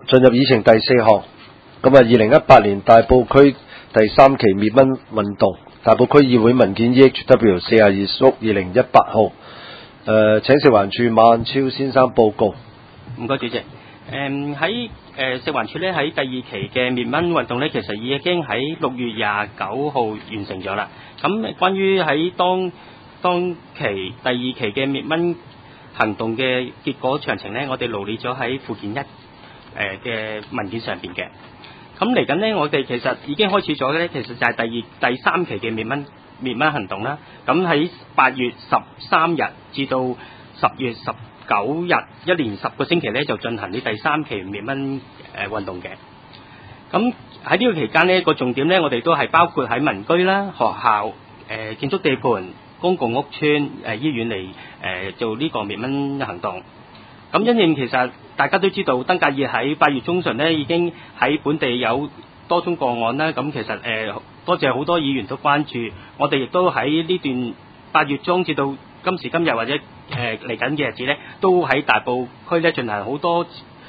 進入議程第4項，咁啊2018年大埔區第3期滅蚊運動，大埔區議會文件 EHW 42/2018號，請食環署馬漢超先生報告。 唔該，主席。喺食環署咧喺第2期嘅滅蚊運動咧，其實已經喺6月29號完成咗啦。咁關於喺當期第2期嘅滅蚊行動嘅結果詳情咧，我哋羅列咗喺附件1嘅文件上邊嘅。咁嚟緊呢，我哋其實已經開始咗咧，其實就係第3期嘅滅蚊行動啦。咁喺8月13日至到10月19日，一連10個星期咧，就進行呢第3期滅蚊運動嘅。咁喺呢個期間呢，個重點咧，我哋都係包括喺民居啦、學校、建築地盤、公共屋邨、醫院嚟做呢個滅蚊行動。咁因應其實大家都知道，登革熱喺8月中旬咧已經喺本地有多宗個案啦。咁其實多謝好多議員都關注，我哋亦都喺呢段8月中至到今時今日或者嚟緊嘅日子咧，都喺大埔區咧進行好多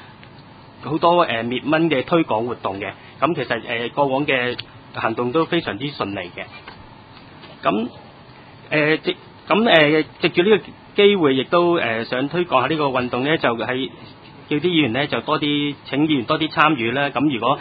滅蚊嘅推廣活動嘅。咁其實過往嘅行動都非常之順利嘅。藉住呢個機會，亦都想推廣下呢個運動咧，就係叫啲議員咧就請議員多啲參與啦。咁如果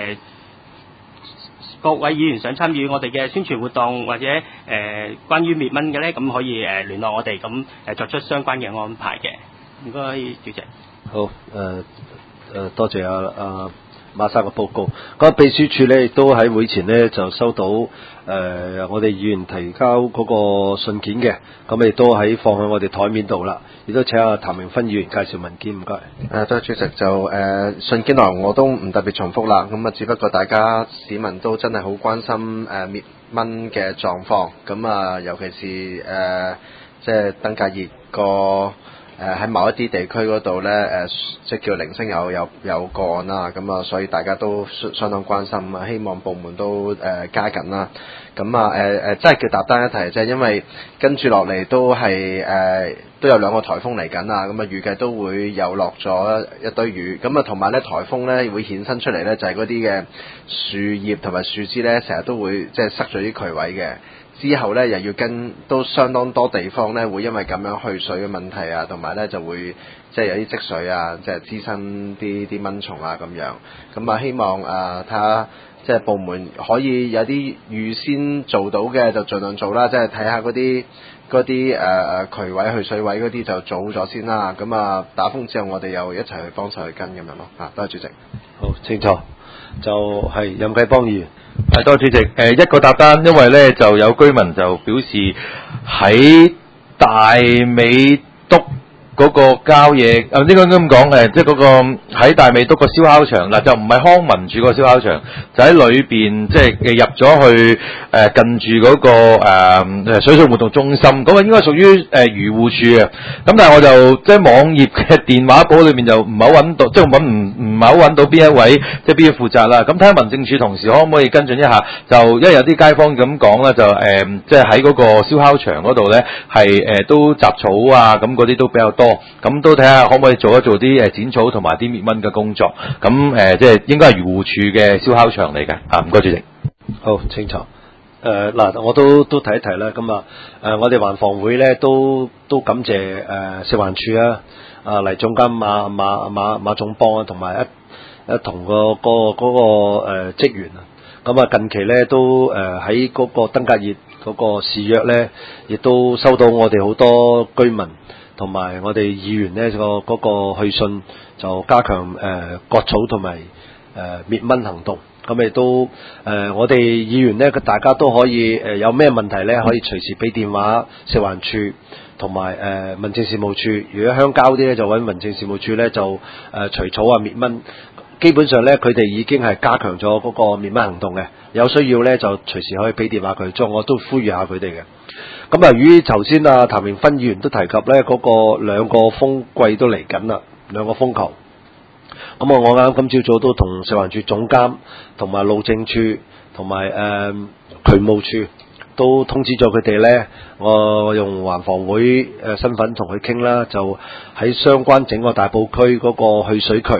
各位議員想參與我哋嘅宣傳活動或者關於滅蚊嘅咧，咁可以聯絡我哋，咁作出相關嘅安排嘅。唔該，主席。 好，多謝馬生嘅報告。咁秘書處咧亦都喺會前咧就收到我哋議員提交嗰個信件嘅，咁亦都喺放喺我哋台面度啦。亦都請阿譚明芬議員介紹文件，唔該。 多謝主席。就信件內容我都唔特別重複啦。咁啊，只不過大家市民都真係好關心滅蚊嘅狀況。咁啊，尤其是即係登革熱個。喺某一啲地區嗰度咧，即係叫零星有個案啦，咁啊，所以大家都相當關心啊，希望部門都加緊啦。咁啊真係叫搭單一提啫，因為跟住落嚟都係都有2個颱風嚟緊啊，咁啊預計都會又落咗一堆雨，咁啊同埋咧颱風咧會衍生出嚟咧，就係嗰啲嘅樹葉同埋樹枝咧，成日都會即係塞咗啲渠位嘅。之後咧又要都相當多地方咧會因為咁樣去水嘅問題啊，同埋咧就會即係有啲積水啊，即係滋生啲蚊蟲啊咁樣。咁啊希望睇下即係部門可以有啲預先做到嘅就盡量做啦，即係睇下嗰啲渠位去水位嗰啲就做咗先啦。咁啊打風之後我哋又一齊去幫手去跟咁樣咯。多謝主席。 好，清楚。就係任繼邦議員。 多謝主席。一個答單，因為咧就有居民就表示喺大美督嗰個郊野，應該咁講，即係嗰個喺大美督個燒烤場嗱，就唔係康文署個燒烤場，就喺裏邊即係入咗去近住嗰個水上活動中心，嗰個應該屬於漁護署嘅。咁但係我就即係網頁嘅電話簿裏面就唔係好揾到，即係唔係好揾到邊一位即係邊個負責啦。咁睇下民政處同事可唔可以跟進一下？就因為有啲街坊咁講啦，就即係喺嗰個燒烤場嗰度咧係都雜草啊，咁嗰啲都比較多。咁都睇下可唔可以做啲剪草同埋啲滅蚊嘅工作。咁即係應該係漁護署嘅燒烤場嚟嘅。唔該主席。 好，清楚。嗱，我都提一提啦。咁我哋環防會咧都感謝食環署啊，黎總監馬總邦啊，同埋同嗰個職員啊。咁啊近期咧都喺嗰個登革熱嗰個肆虐咧，亦都收到我哋好多居民同埋我哋議員咧嗰個去信，就加強割草同埋滅蚊行動。咁亦都我哋議員咧，大家都可以有咩問題咧，可以隨時俾電話食環署同埋民政事務處。如果鄉郊啲咧，就揾民政事務處咧，就除草啊滅蚊。基本上咧，佢哋已經係加強咗嗰個滅蚊行動嘅。有需要咧，就隨時可以俾電話佢。我都呼籲下佢哋嘅。咁由於頭先譚明芬議員都提及咧，嗰個2個風季都嚟緊啦，2個風球。咁我啱今朝早都同食環署總監同埋路政處同埋渠務處都通知咗佢哋咧，我用環防會身份同佢傾啦，就喺相關整個大埔區嗰個去水渠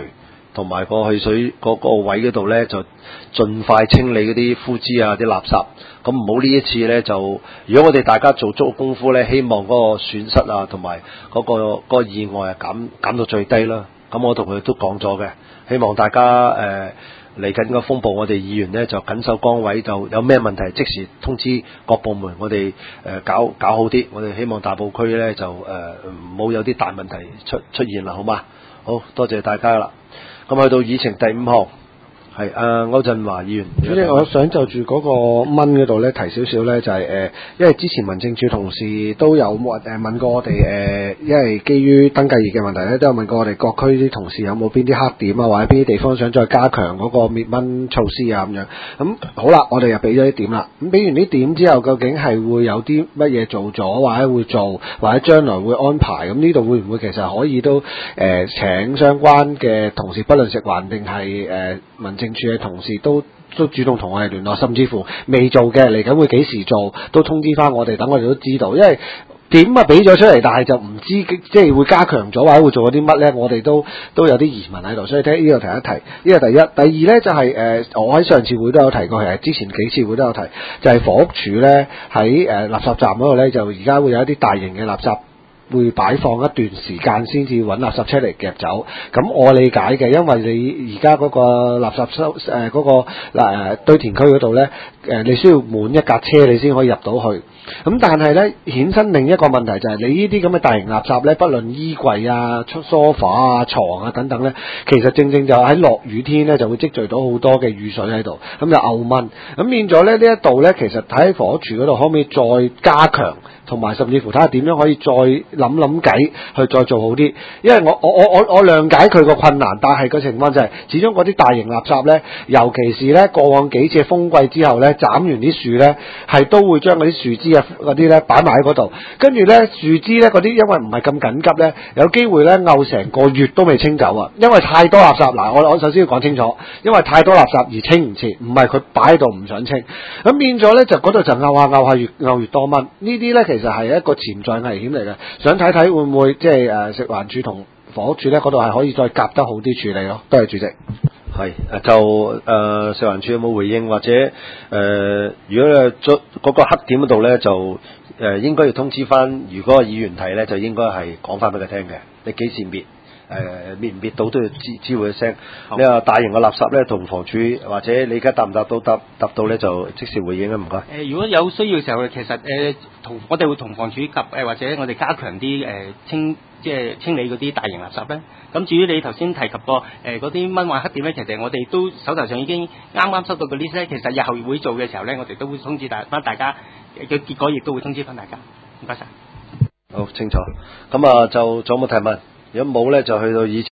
同埋個去水個位嗰度咧，就盡快清理嗰啲枯枝啊、啲垃圾。咁唔好呢一次咧，就如果我哋大家做足功夫咧，希望嗰個損失啊，同埋嗰個意外啊減到最低啦。咁我同佢都講咗嘅，希望大家嚟緊個風暴，我哋議員咧就緊守崗位，就有咩問題即時通知各部門，我哋搞好啲。我哋希望大埔區咧就唔好有啲大問題出現啦，好嗎？好多謝大家啦。咁去到議程第5項。係歐振華議員， 主席，我想就住嗰個蚊嗰度咧提少少咧，就係因為之前民政處同事都有問過我哋因為基於登記儀嘅問題咧，都有問過我哋各區啲同事有冇邊啲黑點啊，或者邊啲地方想再加強嗰個滅蚊措施啊咁樣。咁好啦，我哋又俾咗啲點啦。咁俾完啲點之後，究竟係會有啲乜嘢做咗，或者會做，或者將來會安排？咁呢度會唔會其實可以都請相關嘅同事，不論食環定係民政處嘅同事都主動同我哋聯絡，甚至乎未做嘅嚟緊會幾時做，都通知翻我哋，等我哋都知道。因為點啊俾咗出嚟，但係就唔知即係會加強咗或者會做咗啲乜咧，我哋都有啲疑問喺度，所以聽呢個提一提。呢個第一，第二咧就係我喺上次會都有提過，其實之前幾次會都有提，就係房屋署咧喺垃圾站嗰度咧，就而家會有一啲大型嘅垃圾會擺放一段時間先至揾垃圾車嚟夾走。咁我理解嘅，因為你而家嗰個垃圾嗰個堆填區嗰度咧，你需要滿一架車你先可以入到去。咁但係咧衍生另一個問題就係你呢啲咁嘅大型垃圾咧，不論衣櫃啊、梳化啊、床啊等等咧，其實正正就喺落雨天咧就會積聚到好多嘅雨水喺度，咁就漚蚊。咁變咗咧呢一度咧，其實喺房屋署嗰度可唔可以再加強？同埋甚至乎睇下點樣可以再諗計去再做好啲，因為我諒解佢個困難，但係個情況就係，始終嗰啲大型垃圾咧，尤其是咧過往幾次風季之後咧，斬完啲樹咧，係都會將嗰啲樹枝啊嗰啲咧擺埋喺嗰度，跟住咧樹枝咧嗰啲因為唔係咁緊急咧，有機會咧漚成個月都未清走啊，因為太多垃圾。嗱，我首先要講清楚，因為太多垃圾而清唔切，唔係佢擺喺度唔想清，咁變咗咧就嗰度就漚下越漚越多蚊，呢啲咧其實係一個潛在危險嚟嘅，想睇睇會唔會即係食環署同房屋署咧嗰度係可以再夾得好啲處理咯。多謝主席。 係就食環署有冇回應，或者如果嗰個黑點嗰度咧就應該要通知翻，如果議員提咧就應該係講翻俾佢聽嘅，你幾時滅？滅唔滅到都要知會一聲。你話大型嘅垃圾咧，同房署或者你而家答唔答到咧，就即時回應啊！唔該。 如果有需要嘅時候，其實我哋會同房署及或者我哋加強啲清理嗰啲大型垃圾咧。咁至於你頭先提及過嗰啲蚊患黑點咧，其實我哋都手頭上已經啱收到個 list 咧。其實日後會做嘅時候咧，我哋都會通知翻大家嘅結果，亦都會通知翻大家。唔該晒。 好清楚。咁就仲有冇提問？如果冇咧，就去到以前。